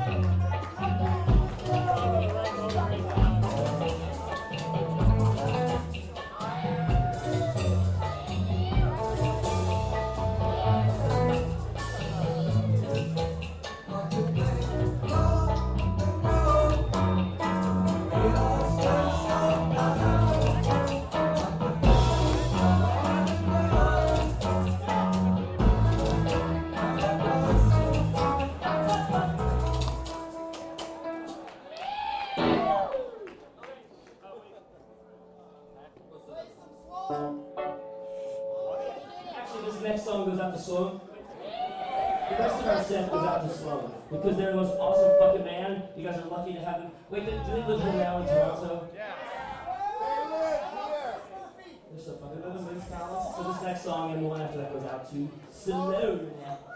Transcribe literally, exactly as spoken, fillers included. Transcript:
Next song goes out to slow. The rest of our set goes out to slow because they're the most awesome fucking band. You guys are lucky to have them. Wait, do they live here now in Toronto? Yeah. They're so fucking good. So this next song and the one after that goes out to slow.